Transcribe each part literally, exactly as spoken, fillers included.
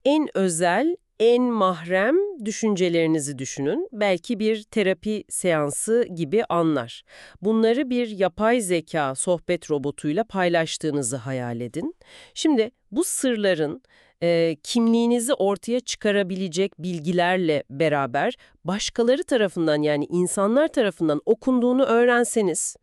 En özel, en mahrem düşüncelerinizi düşünün. Belki bir terapi seansı gibi anlar. Bunları bir yapay zeka sohbet robotuyla paylaştığınızı hayal edin. Şimdi bu sırların e, kimliğinizi ortaya çıkarabilecek bilgilerle beraber başkaları tarafından yani insanlar tarafından okunduğunu öğrenseniz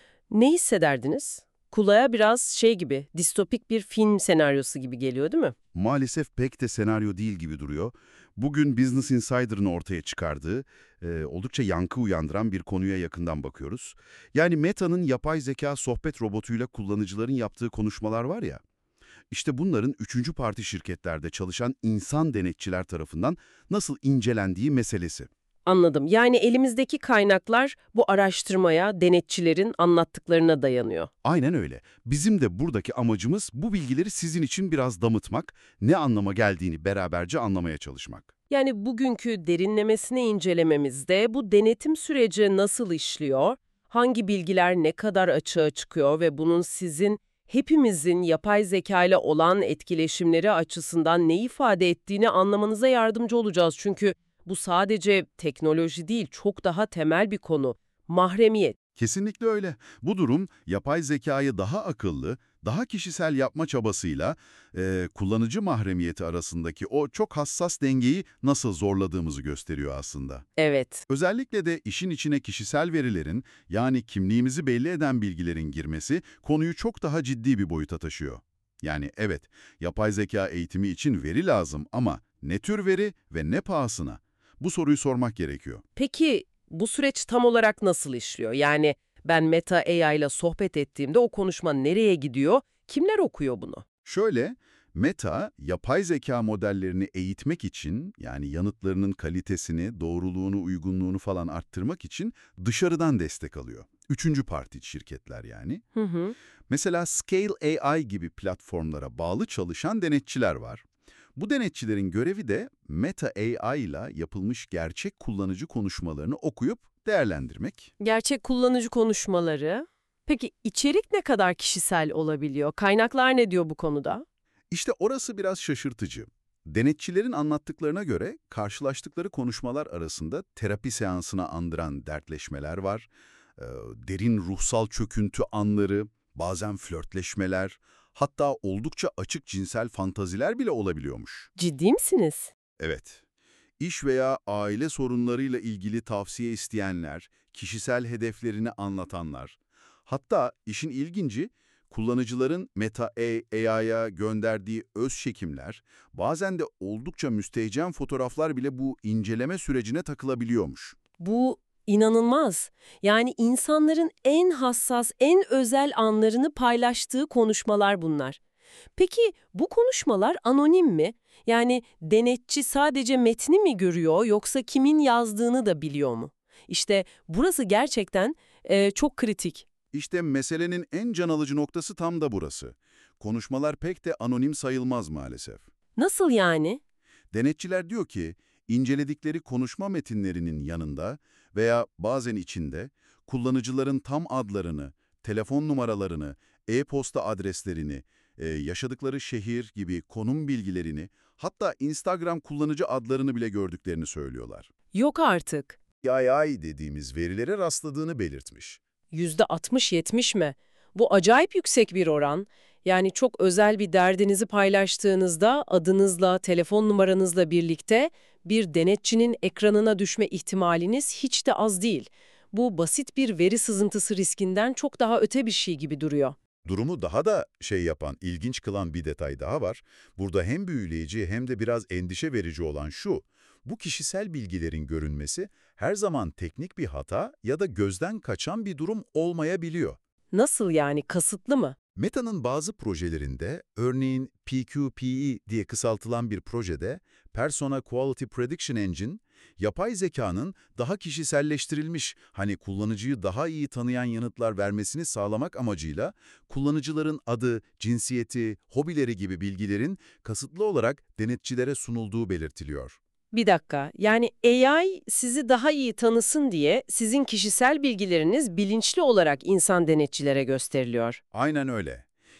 ne hissederdiniz? Kulağa biraz şey gibi, distopik bir film senaryosu gibi geliyor değil mi? Maalesef pek de senaryo değil gibi duruyor. Bugün Business Insider'ın ortaya çıkardığı, e, oldukça yankı uyandıran bir konuya yakından bakıyoruz. Yani Meta'nın yapay zeka sohbet robotuyla kullanıcıların yaptığı konuşmalar var ya, işte bunların üçüncü parti şirketlerde çalışan insan denetçiler tarafından nasıl incelendiği meselesi. Anladım. Yani elimizdeki kaynaklar bu araştırmaya, denetçilerin anlattıklarına dayanıyor. Aynen öyle. Bizim de buradaki amacımız bu bilgileri sizin için biraz damıtmak, ne anlama geldiğini beraberce anlamaya çalışmak. Yani bugünkü derinlemesine incelememizde bu denetim süreci nasıl işliyor, hangi bilgiler ne kadar açığa çıkıyor ve bunun sizin hepimizin yapay zeka ile olan etkileşimleri açısından ne ifade ettiğini anlamanıza yardımcı olacağız. Çünkü bu sadece teknoloji değil, çok daha temel bir konu. Mahremiyet. Kesinlikle öyle. Bu durum yapay zekayı daha akıllı, daha kişisel yapma çabasıyla e, kullanıcı mahremiyeti arasındaki o çok hassas dengeyi nasıl zorladığımızı gösteriyor aslında. Evet. Özellikle de işin içine kişisel verilerin, yani kimliğimizi belli eden bilgilerin girmesi konuyu çok daha ciddi bir boyuta taşıyor. Yani evet, yapay zeka eğitimi için veri lazım ama ne tür veri ve ne pahasına? Bu soruyu sormak gerekiyor. Peki bu süreç tam olarak nasıl işliyor? Yani ben Meta A I ile sohbet ettiğimde o konuşma nereye gidiyor? Kimler okuyor bunu? Şöyle, Meta, yapay zeka modellerini eğitmek için, yani yanıtlarının kalitesini, doğruluğunu, uygunluğunu falan arttırmak için dışarıdan destek alıyor. Üçüncü parti şirketler yani. Hı hı. Mesela Scale A I gibi platformlara bağlı çalışan denetçiler var. Bu denetçilerin görevi de Meta A I ile yapılmış gerçek kullanıcı konuşmalarını okuyup değerlendirmek. Gerçek kullanıcı konuşmaları. Peki içerik ne kadar kişisel olabiliyor? Kaynaklar ne diyor bu konuda? İşte orası biraz şaşırtıcı. Denetçilerin anlattıklarına göre karşılaştıkları konuşmalar arasında terapi seansına andıran dertleşmeler var, e, derin ruhsal çöküntü anları, bazen flörtleşmeler, hatta oldukça açık cinsel fantaziler bile olabiliyormuş. Ciddi misiniz? Evet, iş veya aile sorunlarıyla ilgili tavsiye isteyenler, kişisel hedeflerini anlatanlar, hatta işin ilginci, kullanıcıların Meta A I'ya gönderdiği öz çekimler, bazen de oldukça müstehcen fotoğraflar bile bu inceleme sürecine takılabiliyormuş. Bu inanılmaz. Yani insanların en hassas, en özel anlarını paylaştığı konuşmalar bunlar. Peki bu konuşmalar anonim mi? Yani denetçi sadece metni mi görüyor yoksa kimin yazdığını da biliyor mu? İşte burası gerçekten e, çok kritik. İşte meselenin en can alıcı noktası tam da burası. Konuşmalar pek de anonim sayılmaz maalesef. Nasıl yani? Denetçiler diyor ki, inceledikleri konuşma metinlerinin yanında veya bazen içinde kullanıcıların tam adlarını, telefon numaralarını, e-posta adreslerini, e, yaşadıkları şehir gibi konum bilgilerini, hatta Instagram kullanıcı adlarını bile gördüklerini söylüyorlar. Yok artık. A I dediğimiz verilere rastladığını belirtmiş. yüzde altmış yetmiş mi? Bu acayip yüksek bir oran. Yani çok özel bir derdinizi paylaştığınızda adınızla, telefon numaranızla birlikte bir denetçinin ekranına düşme ihtimaliniz hiç de az değil. Bu basit bir veri sızıntısı riskinden çok daha öte bir şey gibi duruyor. Durumu daha da şey yapan, ilginç kılan bir detay daha var. Burada hem büyüleyici hem de biraz endişe verici olan şu: bu kişisel bilgilerin görünmesi her zaman teknik bir hata ya da gözden kaçan bir durum olmayabiliyor. Nasıl yani, kasıtlı mı? Meta'nın bazı projelerinde, örneğin P Q P E diye kısaltılan bir projede, Persona Quality Prediction Engine, yapay zekanın daha kişiselleştirilmiş, hani kullanıcıyı daha iyi tanıyan yanıtlar vermesini sağlamak amacıyla, kullanıcıların adı, cinsiyeti, hobileri gibi bilgilerin kasıtlı olarak denetçilere sunulduğu belirtiliyor. Bir dakika, yani A I sizi daha iyi tanısın diye sizin kişisel bilgileriniz bilinçli olarak insan denetçilere gösteriliyor. Aynen öyle.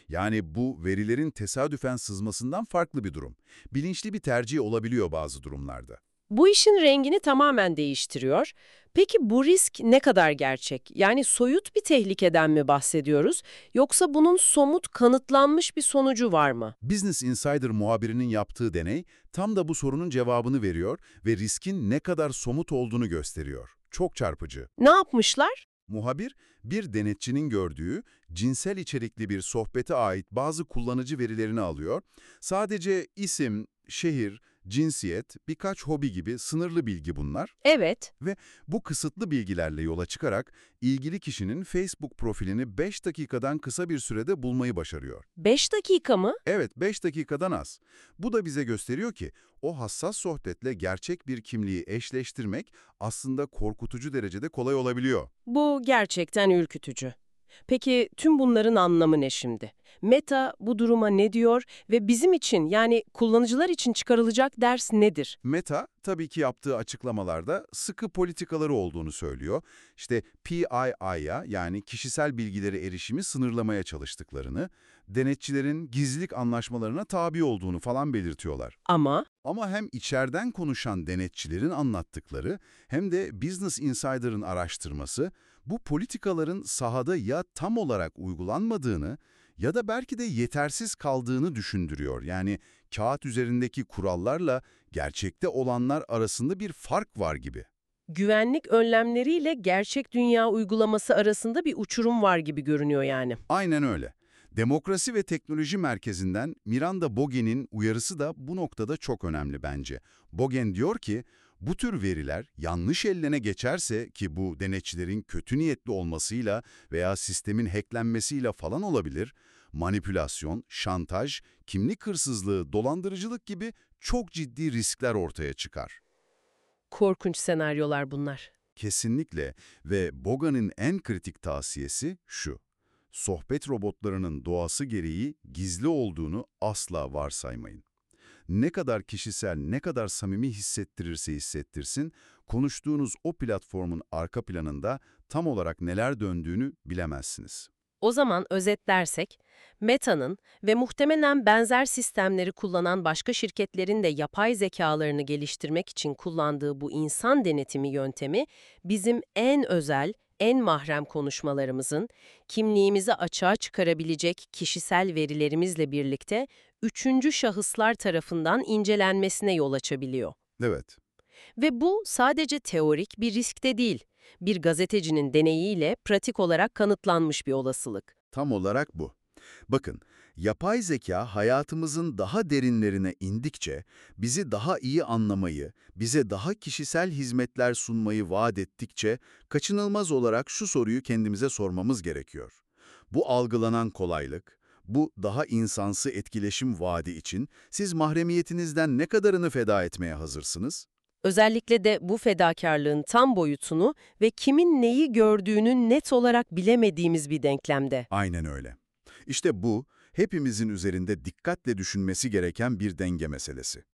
Yani bu verilerin tesadüfen sızmasından farklı bir durum. Bilinçli bir tercih olabiliyor bazı durumlarda. Bu işin rengini tamamen değiştiriyor. Peki bu risk ne kadar gerçek? Yani soyut bir tehlikeden mi bahsediyoruz, yoksa bunun somut, kanıtlanmış bir sonucu var mı? Business Insider muhabirinin yaptığı deney tam da bu sorunun cevabını veriyor ve riskin ne kadar somut olduğunu gösteriyor. Çok çarpıcı. Ne yapmışlar? Muhabir, bir denetçinin gördüğü cinsel içerikli bir sohbete ait bazı kullanıcı verilerini alıyor. Sadece isim, şehir, cinsiyet, birkaç hobi gibi sınırlı bilgi bunlar. Evet. Ve bu kısıtlı bilgilerle yola çıkarak ilgili kişinin Facebook profilini beş dakikadan kısa bir sürede bulmayı başarıyor. Beş dakika mı? Evet, beş dakikadan az. Bu da bize gösteriyor ki o hassas sohbetle gerçek bir kimliği eşleştirmek aslında korkutucu derecede kolay olabiliyor. Bu gerçekten ürkütücü. Peki tüm bunların anlamı ne şimdi? Meta bu duruma ne diyor ve bizim için, yani kullanıcılar için çıkarılacak ders nedir? Meta, tabii ki yaptığı açıklamalarda sıkı politikaları olduğunu söylüyor. İşte P I I'ya yani kişisel bilgilere erişimi sınırlamaya çalıştıklarını, denetçilerin gizlilik anlaşmalarına tabi olduğunu falan belirtiyorlar. Ama Ama hem içeriden konuşan denetçilerin anlattıkları hem de Business Insider'ın araştırması bu politikaların sahada ya tam olarak uygulanmadığını ya da belki de yetersiz kaldığını düşündürüyor. Yani kağıt üzerindeki kurallarla gerçekte olanlar arasında bir fark var gibi. güvenlik önlemleriyle gerçek dünya uygulaması arasında bir uçurum var gibi görünüyor yani. Aynen öyle. Demokrasi ve Teknoloji Merkezi'nden Miranda Bogen'in uyarısı da bu noktada çok önemli bence. Bogen diyor ki, bu tür veriler yanlış eline geçerse, ki bu denetçilerin kötü niyetli olmasıyla veya sistemin hacklenmesiyle falan olabilir, manipülasyon, şantaj, kimlik hırsızlığı, dolandırıcılık gibi çok ciddi riskler ortaya çıkar. Korkunç senaryolar bunlar. Kesinlikle, ve Bogan'ın en kritik tavsiyesi şu: sohbet robotlarının doğası gereği gizli olduğunu asla varsaymayın. Ne kadar kişisel, ne kadar samimi hissettirirse hissettirsin, konuştuğunuz o platformun arka planında tam olarak neler döndüğünü bilemezsiniz. O zaman özetlersek, Meta'nın ve muhtemelen benzer sistemleri kullanan başka şirketlerin de yapay zekalarını geliştirmek için kullandığı bu insan denetimi yöntemi, bizim en özel, en mahrem konuşmalarımızın, kimliğimizi açığa çıkarabilecek kişisel verilerimizle birlikte üçüncü şahıslar tarafından incelenmesine yol açabiliyor. Evet. Ve bu sadece teorik bir risk de değil, bir gazetecinin deneyiyle pratik olarak kanıtlanmış bir olasılık. Tam olarak bu. Bakın, yapay zeka hayatımızın daha derinlerine indikçe, bizi daha iyi anlamayı, bize daha kişisel hizmetler sunmayı vaat ettikçe, kaçınılmaz olarak şu soruyu kendimize sormamız gerekiyor. Bu algılanan kolaylık, bu daha insansı etkileşim vaadi için siz mahremiyetinizden ne kadarını feda etmeye hazırsınız? Özellikle de bu fedakarlığın tam boyutunu ve kimin neyi gördüğünü net olarak bilemediğimiz bir denklemde. Aynen öyle. İşte bu, hepimizin üzerinde dikkatle düşünmesi gereken bir denge meselesi.